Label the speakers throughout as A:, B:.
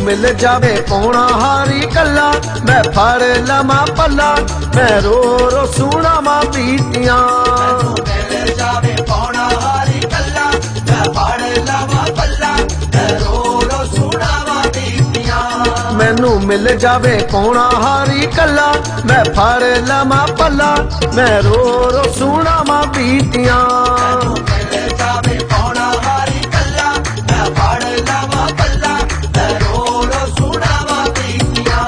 A: मिल जावे पौना हारी कला, मैं फड़ लमा पला, मैं रो रो सुना मा बीतियां।
B: मिल जावे पौना हारी कला, मैं फड़ लमा पला, मैं रो रो सुना मा बीतियां।
A: मैनू मिल जावे पौना हारी कला, मैं फड़ लमा पला, मैं रो रो सुना मा बीतियां।
B: मिल जावे पौना हारी कला, मैं फड़ लमा पला, मैं रो रो सुना मा बीतियां।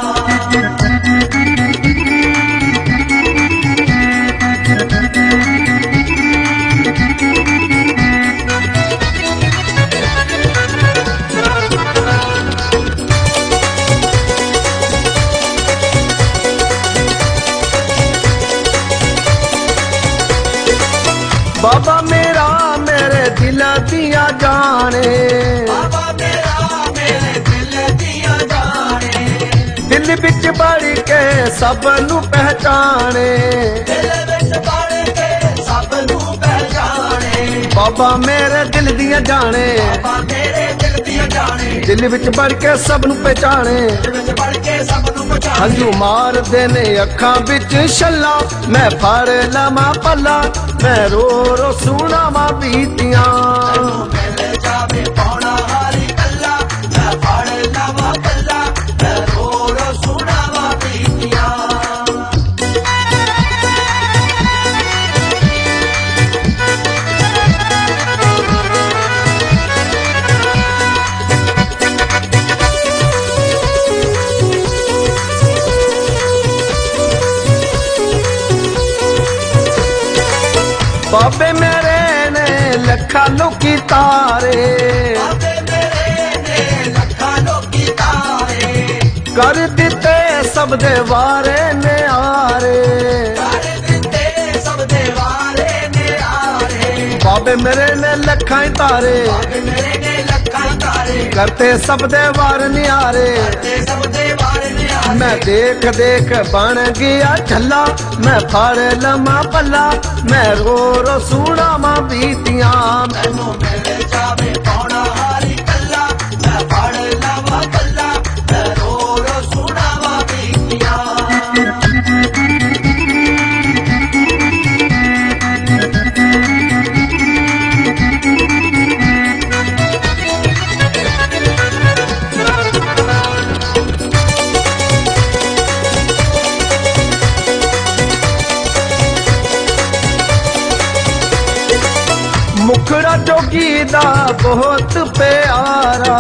A: बाबा मेरा मेरे दिल दिया जाने,
B: बाबा मेरा मेरे दिल दिया जाने,
A: दिल बिच बढ़ के सब नू पहचाने,
B: दिल विच बढ़ के सब नू पहचाने।
A: बाबा मेरे दिल दिया जाने,
B: बाबा मेरे दिल दिया जाने,
A: दिल बिच बढ़ के सब नू पहचाने।
B: दिल विच बढ़ के सब नू पहचाने।
A: हंझू मार देने अखां बिच छल्ला, मैं फड़ लमा पला, मैं रो रो सुना मा बीतियां।
B: मिल जावे पौना हारी कला, मैं फड़ लमा पला, मैं रो रो सुना मा बीतियां।
A: बाबे मेरे ने लखा लोकी तारे,
B: बाबे मेरे ने लखा लोकी तारे,
A: कर दिते सब दे वारे ने आरे।
B: कर दिते सब दे वारे ने आरे।
A: बाबे मेरे ने लखा तारे,
B: बाबे मेरे ने लखा तारे,
A: करते सब दे वार नियारे।
B: करते सब दे वारे ने आरे।
A: मैं देख देख बन गया झल्ला, मैं फड़ लमा पला, मैं रो रो सुना मा बीतियां।
B: मैनू मिल जावे पौना हारी कला, मैं फड़ लमा पला, मैं रो रो सुना मा बीतियां।
A: मुखड़ा जोगी दा बहुत प्यारा,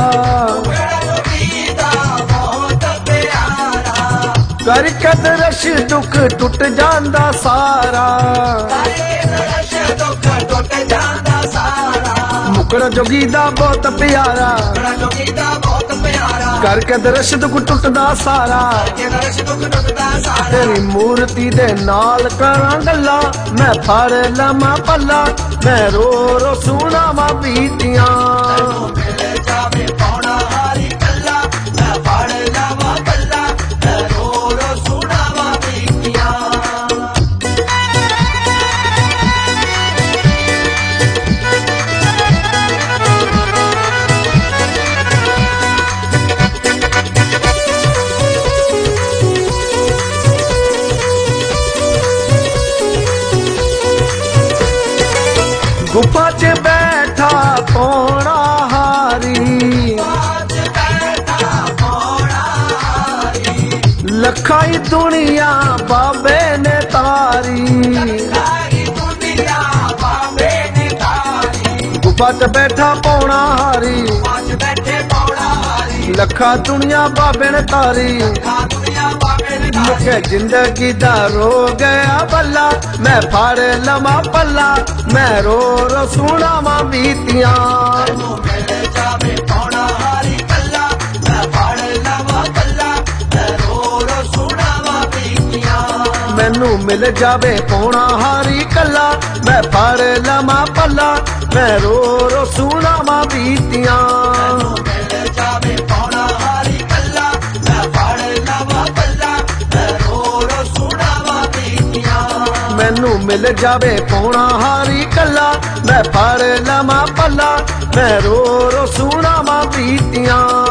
B: बहुत प्यारा,
A: करके दरश दुख टुट जांदा सारा।
B: रश दुख टुट जांदा सारा।
A: मुखड़ा जोगी दा बहुत प्यारा,
B: बड़ा जोगी दा बहुत प्यारा,
A: करके दरश दुख टुटदा सारा।
B: रश दुख टुटदा सारा।
A: तेरी मूर्ति दे नाल करां गल्ला, मैं फड़ लमा पला, मैं रो रो सुना मा बीतियां।
B: मिल जावे पौना हारी कला, मैं फड़ लमा पला, मैं रो रो सुना मा बीतियां।
A: गुफा च बैठा पौना हारी,
B: आज बैठा पौना हारी,
A: लखाई दुनिया बाबे ने तारी।
B: सारी दुनिया बाबे ने तारी।
A: गुफा च बैठा पौना हारी,
B: आज बैठे पौना हारी,
A: लखा दुनिया बाबे ने तारी।
B: खा दुनिया बाबे ने तारी।
A: मुखे जिंदगी दा रो गया बल्ला, मैं फड़ लमा पला, मैं रो रो सुना मा बीतियां।
B: मिल जावे पौना हारी कला, मैं फड़ लमा पला, मैं रो रो सुना मा बीतियां।
A: मैनू मिल जावे पौना हारी कला, मैं फड़ लमा पला, मैं रो रो सुना मा बीतियां।
B: मिल जावे पौना हारी कला, मैं फड़ लमा पला, मैं रो रो सुना मा बीतियां।
A: मैनू मिल जावे पौना हारी कला, मैं फड़ लमा पला, मैं रो रो सुना मा बीतियां।